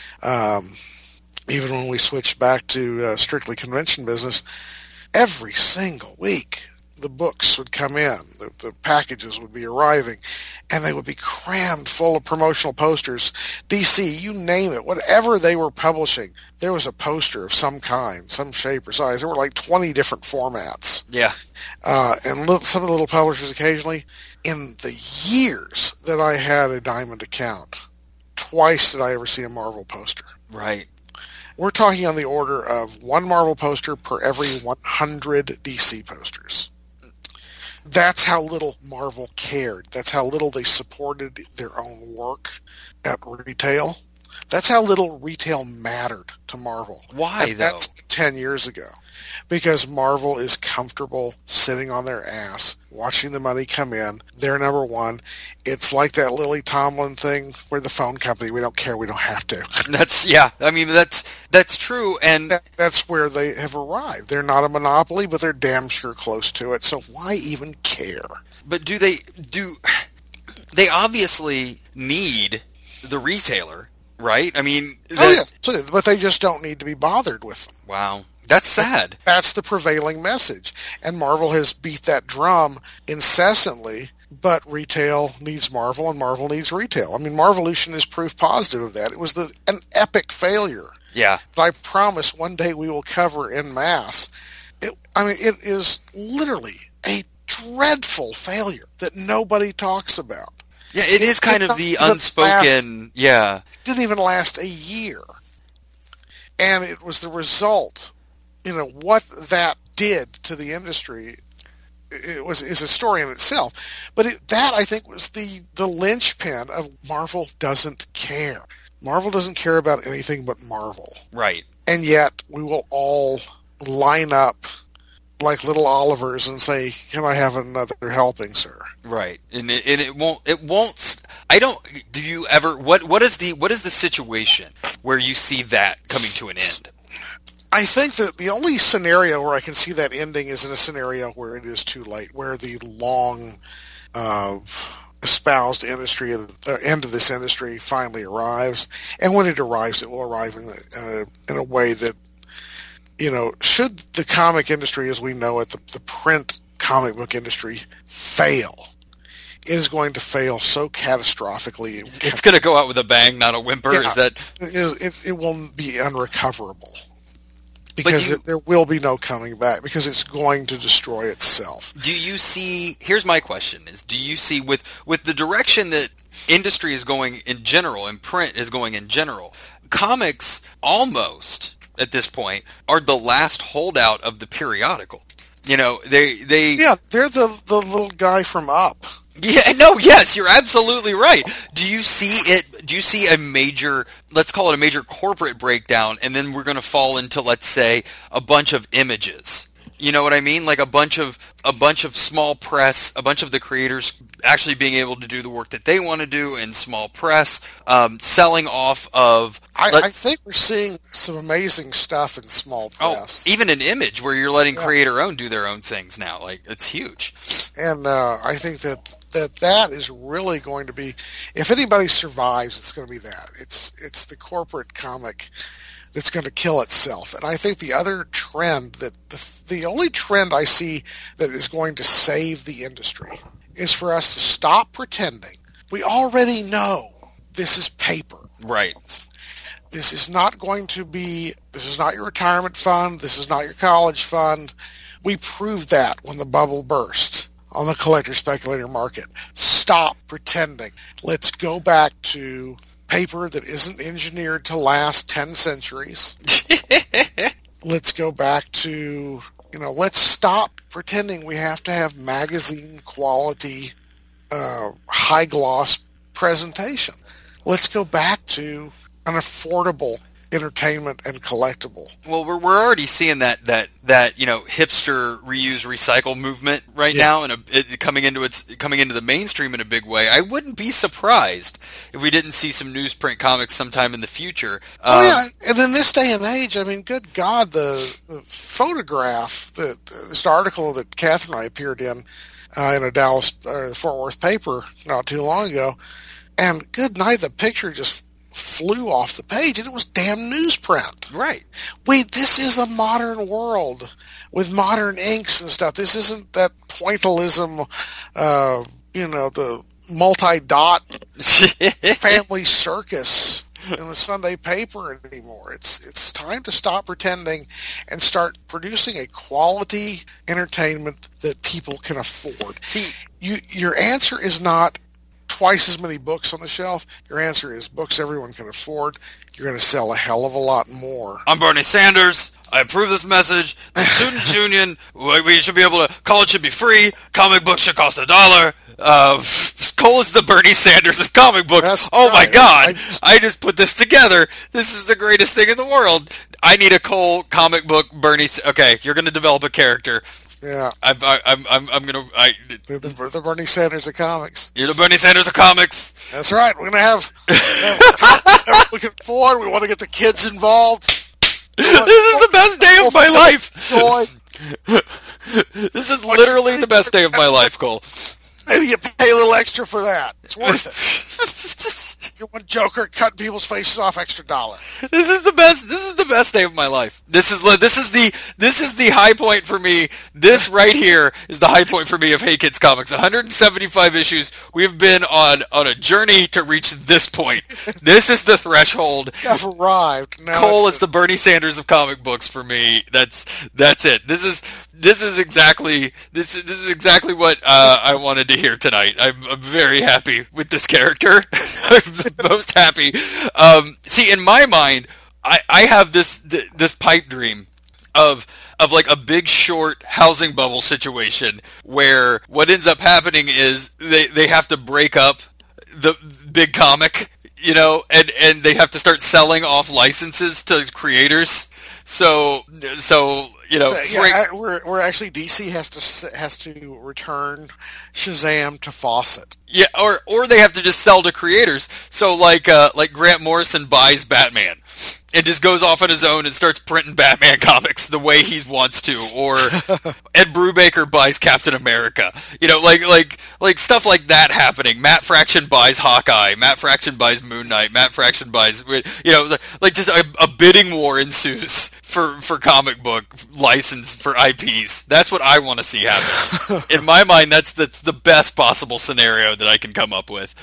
Um, even when we switched back to uh, strictly convention business, every single week the books would come in, the, the packages would be arriving, and they would be crammed full of promotional posters. D C, you name it, whatever they were publishing, there was a poster of some kind, some shape or size. There were like twenty different formats. Yeah. Uh, and little, some of the little publishers occasionally, in the years that I had a Diamond account, twice did I ever see a Marvel poster. Right. We're talking on the order of one Marvel poster per every one hundred D C posters. That's how little Marvel cared. That's how little they supported their own work at retail. That's how little retail mattered to Marvel. Why, and though? That's ten years ago. Because Marvel is comfortable sitting on their ass, watching the money come in. They're number one. It's like that Lily Tomlin thing where the phone company, we don't care, we don't have to. That's, yeah, I mean, that's that's true. And that, that's where they have arrived. They're not a monopoly, but they're damn sure close to it. So why even care? But do they, do, they obviously need the retailer, right? I mean, that, oh yeah, so, but they just don't need to be bothered with them. Wow. That's sad. That's the prevailing message. And Marvel has beat that drum incessantly, but retail needs Marvel and Marvel needs retail. I mean, Marvolution is proof positive of that. It was the, an epic failure. Yeah. That I promise one day we will cover en masse. It, I mean, it is literally a dreadful failure that nobody talks about. Yeah, it, it is kind of the unspoken, last, yeah. It didn't even last a year. And it was the result. You know, what that did to the industry it was is a story in itself. But it, that, I think, was the, the linchpin of Marvel doesn't care. Marvel doesn't care about anything but Marvel. Right. And yet, we will all line up like little Olivers and say, can I have another helping, sir? Right. And it, and it won't, it won't, I don't, do you ever, what, what is the, what is the situation where you see that coming to an end? I think that the only scenario where I can see that ending is in a scenario where it is too late, where the long uh, espoused industry, uh, end of this industry finally arrives. And when it arrives, it will arrive in, uh, in a way that, you know, should the comic industry as we know it, the, the print comic book industry, fail, it is going to fail so catastrophically. It's going to go out with a bang, not a whimper. Yeah, is that it, it, it will be unrecoverable. Because you, it, there will be no coming back, because it's going to destroy itself. Do you see, here's my question, is do you see with, with the direction that industry is going in general, and print is going in general, comics almost, at this point, are the last holdout of the periodical. You know, they... they yeah, they're the, the little guy from Up. Yeah, no, yes, you're absolutely right. Do you see it, do you see a major, let's call it a major corporate breakdown, and then we're going to fall into, let's say, a bunch of images? You know what I mean? Like a bunch of, a bunch of small press, a bunch of the creators actually being able to do the work that they want to do in small press, um, selling off of... I, I think we're seeing some amazing stuff in small press. Oh, even an Image where you're letting yeah. creator-owned do their own things now. Like, it's huge. And uh, I think that that that is really going to be, if anybody survives, it's going to be that. It's it's the corporate comic that's going to kill itself. And I think the other trend, that the, the only trend I see that is going to save the industry is for us to stop pretending. We already know this is paper. Right. This is not going to be, this is not your retirement fund. This is not your college fund. We proved that when the bubble burst on the collector speculator market. Stop pretending. Let's go back to paper that isn't engineered to last ten centuries. Let's go back to, you know, let's stop pretending we have to have magazine quality, uh, high gloss presentation. Let's go back to an affordable entertainment and collectible. Well, we're we're already seeing that that that you know hipster reuse recycle movement right yeah. now, and it coming into its coming into the mainstream in a big way. I wouldn't be surprised if we didn't see some newsprint comics sometime in the future. Oh um, yeah, and in this day and age, I mean, good God, the, the photograph, the this article that Catherine and I appeared in uh, in a Dallas or uh, Fort Worth paper not too long ago, and good night, the picture just flew off the page, and it was damn newsprint. Right. Wait, this is a modern world with modern inks and stuff. This isn't that pointillism, uh, you know, the multi-dot family circus in the Sunday paper anymore. It's it's time to stop pretending and start producing a quality entertainment that people can afford. See, you, your answer is not twice as many books on the shelf. Your answer is books everyone can afford you're going to sell a hell of a lot more. I'm Bernie Sanders. I approve this message. The Students' Union, we should be able to, college should be free. Comic books should cost a dollar. Uh, Cole is the Bernie Sanders of comic books. That's oh right. my God. I just, I just put this together. This is the greatest thing in the world. I need a Cole comic book Bernie. Okay, you're going to develop a character. Yeah. I'm, I'm, I'm, I'm going to, I, the, the, the Bernie Sanders of comics. You're the Bernie Sanders of comics. That's right. We're going to have, uh, looking forward. We want to get the kids involved. This is the best day of my life. Joy. This is literally the best day of my life, Cole. Maybe you pay a little extra for that. It's worth it. You want Joker cutting people's faces off, extra dollar. This is the best. This is the best day of my life. This is this is the this is the high point for me. This right here is the high point for me of Hey Kids Comics. one hundred seventy-five issues. We've been on on a journey to reach this point. This is the threshold. I've arrived. Now Cole is the Bernie Sanders of comic books for me. That's that's it. This is this is exactly this is, this is exactly what uh, I wanted to hear tonight. I'm, I'm very happy with this character. I'm the most happy. Um, see, in my mind, I, I have this this pipe dream of of like a Big Short housing bubble situation where what ends up happening is they, they have to break up the big comic, you know, and, and they have to start selling off licenses to creators. So so you know, so, yeah, I, we're we're actually D C has to has to return Shazam to Fawcett. Yeah, or or they have to just sell to creators. So like uh, like Grant Morrison buys Batman and just goes off on his own and starts printing Batman comics the way he wants to, or Ed Brubaker buys Captain America. You know, like like like stuff like that happening. Matt Fraction buys Hawkeye. Matt Fraction buys Moon Knight. Matt Fraction buys, you know, like just a, a bidding war ensues for for comic book license for I Ps. That's what I want to see happen. In my mind, that's that's the best possible scenario that I can come up with.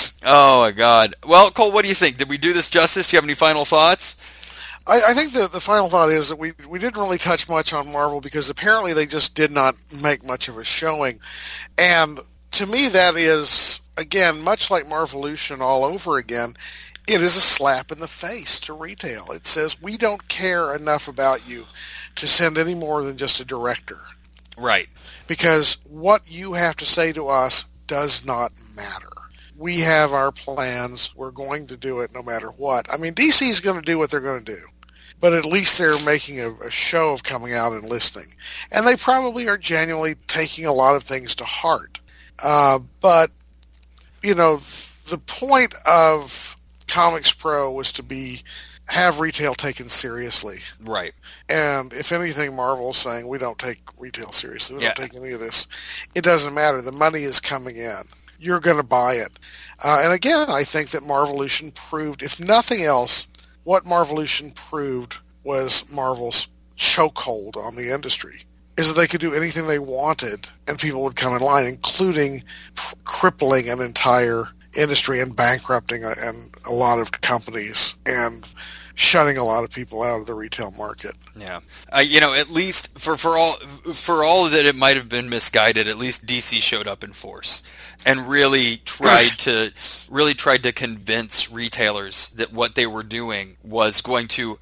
Oh my God. Well, Cole, what do you think? Did we do this justice? Do you have any final thoughts? I, I think the the final thought is that we we didn't really touch much on Marvel because apparently they just did not make much of a showing, and to me that is again much like Marvolution all over again. It is a slap in the face to retail. It says we don't care enough about you to send any more than just a director. Right. Because what you have to say to us does not matter. We have our plans. We're going to do it no matter what. I mean, D C is going to do what they're going to do. But at least they're making a, a show of coming out and listening. And they probably are genuinely taking a lot of things to heart. Uh, but, you know, the point of Comics Pro was to be have retail taken seriously. Right. And if anything, Marvel's saying we don't take retail seriously. We yeah. don't take any of this. It doesn't matter. The money is coming in. You're going to buy it. Uh, and again, I think that Marvolution proved, if nothing else, what Marvolution proved was Marvel's chokehold on the industry. Is that they could do anything they wanted and people would come in line, including p- crippling an entire industry and bankrupting a, and a lot of companies and shutting a lot of people out of the retail market. Yeah, uh, you know, at least for, for all for all that it might have been misguided, at least D C showed up in force and really tried to really tried to convince retailers that what they were doing was going to,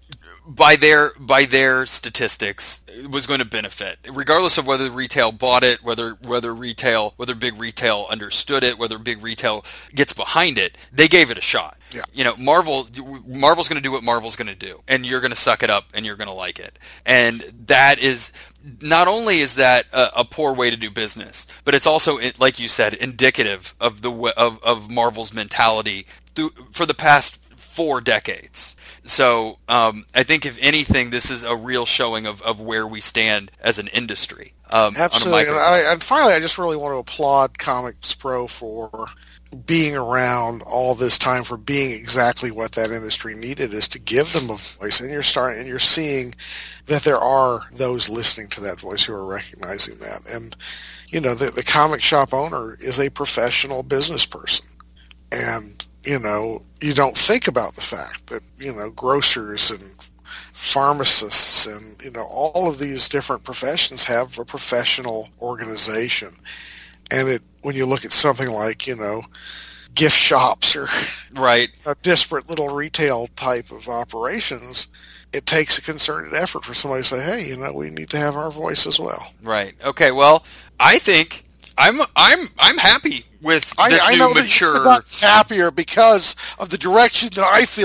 by their by their statistics, was going to benefit, regardless of whether retail bought it, whether whether retail, whether big retail understood it, whether big retail gets behind it. They gave it a shot. Yeah. You know, Marvel Marvel's going to do what Marvel's going to do, and you're going to suck it up, and you're going to like it. And that is not only is that a, a poor way to do business, but it's also, like you said, indicative of the of of Marvel's mentality through, for the past four decades. So um, I think, if anything, this is a real showing of, of where we stand as an industry. Um, Absolutely. And, I, and finally, I just really want to applaud Comics Pro for being around all this time, for being exactly what that industry needed, is to give them a voice. And you're starting, and you're seeing that there are those listening to that voice who are recognizing that. And, you know, the, the comic shop owner is a professional business person. And, you know, you don't think about the fact that, you know, grocers and pharmacists and, you know, all of these different professions have a professional organization. And it, when you look at something like, you know, gift shops or right. a disparate little retail type of operations, it takes a concerted effort for somebody to say, hey, you know, we need to have our voice as well. Right. Okay. Well, I think I'm I'm I'm happy with this I, I new know mature. That you're not happier because of the direction that I feel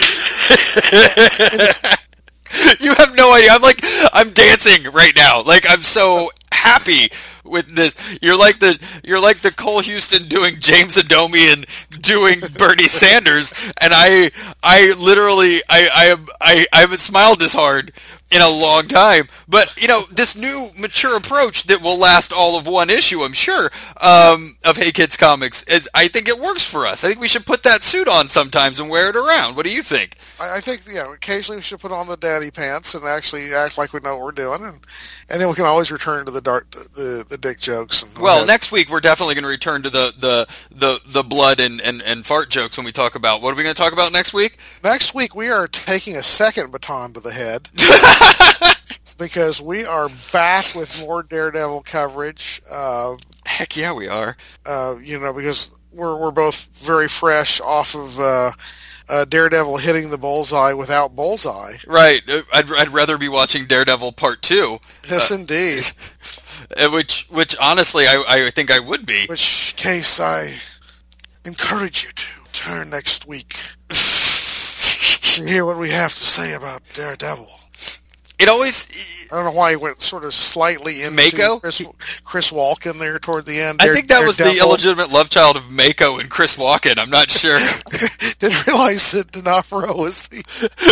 coming. You have no idea. I'm like I'm dancing right now. Like I'm so happy with this. You're like the you're like the Cole Houston doing James Adomian doing Bernie Sanders, and I I literally I I am I, I haven't smiled this hard in a long time. But you know, this new mature approach that will last all of one issue, I'm sure, um, of Hey Kids Comics, is, I think it works for us. I think we should put that suit on sometimes and wear it around. What do you think? I, I think, yeah, occasionally we should put on the daddy pants and actually act like we know what we're doing, and and then we can always return to the dark the the dick jokes. And well, have, next week we're definitely going to return to the the the, the blood and, and, and fart jokes when we talk about what are we going to talk about next week? Next week we are taking a second baton to the head. Because we are back with more Daredevil coverage. Uh, Heck yeah, we are. Uh, you know, because we're we're both very fresh off of uh, uh, Daredevil hitting the bullseye without bullseye. Right. I'd I'd rather be watching Daredevil Part Two. Yes, uh, indeed. Which which honestly I I think I would be. Which case I encourage you to turn next week and hear what we have to say about Daredevil. It always... I don't know why he went sort of slightly into Mako? Chris, Chris Walken there toward the end. I think that was Daredevil. the illegitimate love child of Mako and Chris Walken. I'm not sure. Didn't realize that D'Onofrio was the...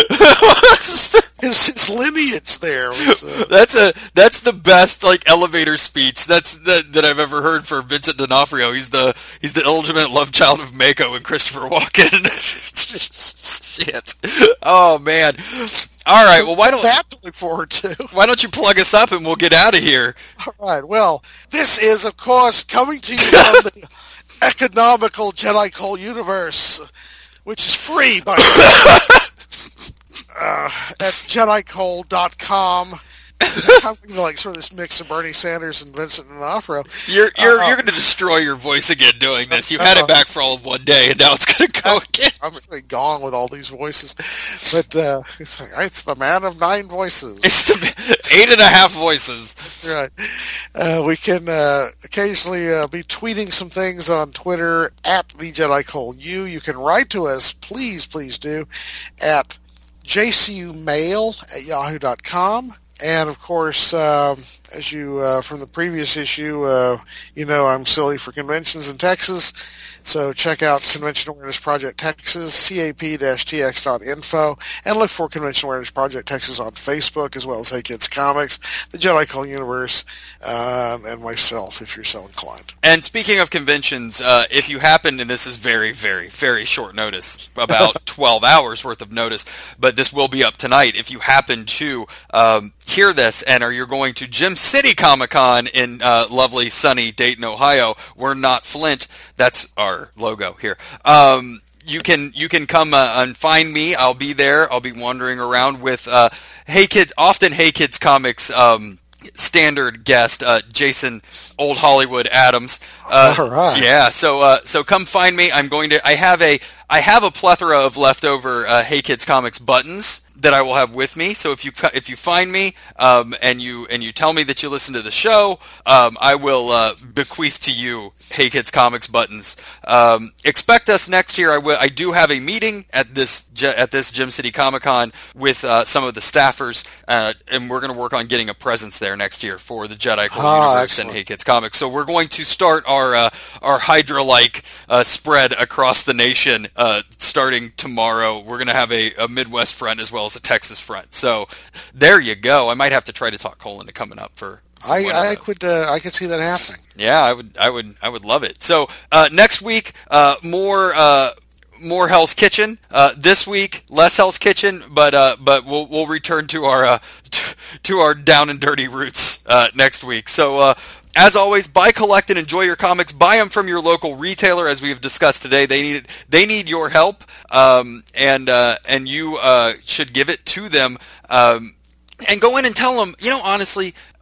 his, his lineage there. Was, uh, that's a that's the best like elevator speech that's that, that I've ever heard for Vincent D'Onofrio. He's the he's the illegitimate love child of Mako and Christopher Walken. Shit. Oh man. All right. Well, why don't that to look forward to? Why don't you plug us up and we'll get out of here? All right. Well, this is of course coming to you from the economical Jedi Cole universe, which is free by uh, at Jedi Cole dot com. I'm like sort of this mix of Bernie Sanders and Vincent D'Onofrio. You're you're uh, you're going to destroy your voice again doing this. You had it back for all of one day, and now it's going to go again. I'm really gone with all these voices, but uh, it's, like, it's the man of nine voices. It's the eight and a half voices. Right. Uh, we can uh, occasionally uh, be tweeting some things on Twitter at the Jedi Cole U. You can write to us, please, please do, at j c u mail at yahoo dot com. And, of course, um, as you, uh, from the previous issue, uh, you know I'm silly for conventions in Texas. So check out Convention Awareness Project Texas, C A P T X dot info, and look for Convention Awareness Project Texas on Facebook, as well as Hey Kids Comics, the Jedi Cole Universe, um, and myself, if you're so inclined. And speaking of conventions, uh, if you happen, and this is very, very, very short notice, about twelve hours worth of notice, but this will be up tonight. If you happen to um, hear this and are you're going to Gym City Comic Con in uh, lovely, sunny Dayton, Ohio, we're not Flint. That's our logo here. Um, you can you can come uh, and find me. I'll be there. I'll be wandering around with uh, Hey Kids, often Hey Kids Comics um, standard guest uh, Jason Old Hollywood Adams. Uh, All right. Yeah. So uh, so come find me. I'm going to. I have a I have a plethora of leftover uh, Hey Kids Comics buttons that I will have with me. So if you if you find me um, and you and you tell me that you listen to the show, um, I will uh, bequeath to you Hey Kids Comics buttons. Um, expect us next year. I will. I do have a meeting at this at this Gym City Comic Con with uh, some of the staffers, uh, and we're going to work on getting a presence there next year for the Jedi Cole ah, Universe excellent. and Hey Kids Comics. So we're going to start our uh, our Hydra-like uh, spread across the nation uh, starting tomorrow. We're going to have a, a Midwest front as well as a Texas front. So there you go. I might have to try to talk Cole into coming up for. I, I could uh, I could see that happening. Yeah, I would I would I would love it. So uh, next week, uh, more uh, more Hell's Kitchen. Uh, this week, less Hell's Kitchen, but uh, but we'll we'll return to our uh, t- to our down and dirty roots uh, next week. So. Uh, As always, buy, collect, and enjoy your comics. Buy them from your local retailer, as we have discussed today. They need they need your help, um, and uh, and you uh, should give it to them. Um, and go in and tell them, you know, honestly,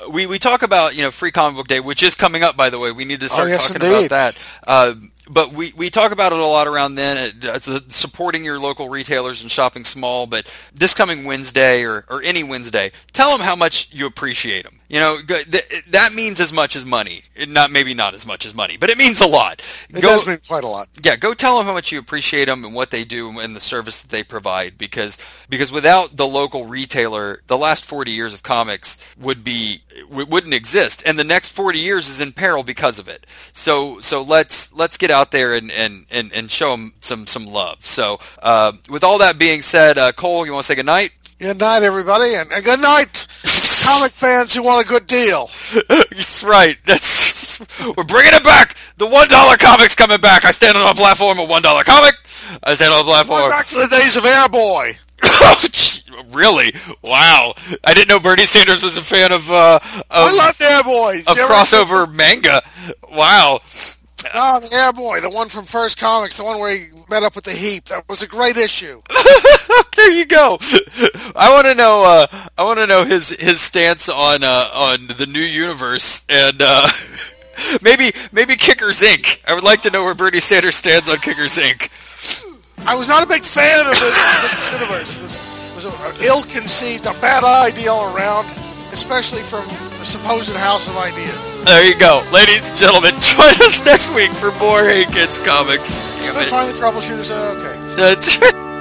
we, we talk about, you know, Free Comic Book Day, which is coming up, by the way. We need to start oh, yes, talking indeed. about that. Uh, but we, we talk about it a lot around then, uh, supporting your local retailers and shopping small. But this coming Wednesday or, or any Wednesday, tell them how much you appreciate them. You know, th- that means as much as money. Not maybe not as much as money, but it means a lot. It go, does mean quite a lot. Yeah, go tell them how much you appreciate them and what they do and the service that they provide. Because because without the local retailer, the last forty years of comics would be wouldn't exist, and the next forty years is in peril because of it. So so let's let's get out there and and, and, and show them some some love. So uh, with all that being said, uh, Cole, you want to say goodnight? Good night, everybody, and, and good night, comic fans who want a good deal. That's right. That's we're bringing it back. The one dollar comic's coming back. I stand on a platform of one dollar comic. I stand on a platform. We're back to the days of Airboy. Really? Wow! I didn't know Bernie Sanders was a fan of. Uh, of I love the Airboy. Of crossover manga. Wow. Oh, the Airboy, the one from First Comics, the one where he met up with the Heap. That was a great issue. There you go. I want to know. Uh, I want to know his his stance on uh, on the new universe and uh, maybe maybe Kickers Incorporated. I would like to know where Bernie Sanders stands on Kickers Incorporated. I was not a big fan of the, the universe. It was, it was an ill-conceived, a bad idea all around, especially from the supposed House of Ideas. There you go. Ladies and gentlemen, join us next week for more Hey Kids Comics. Can I find the troubleshooters? Uh, okay. That's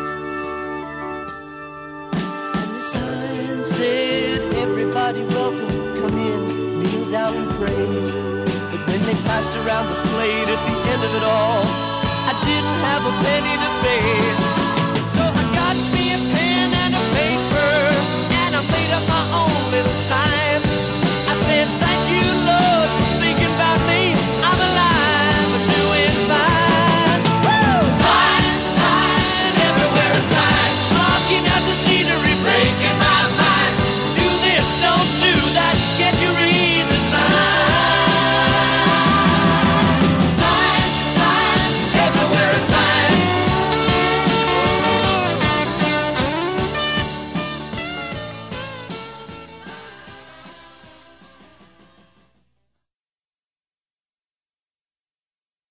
And the sign said, everybody welcome, come in, kneel down and pray. But when they passed around the plate at the end of it all, I didn't have a penny to pay.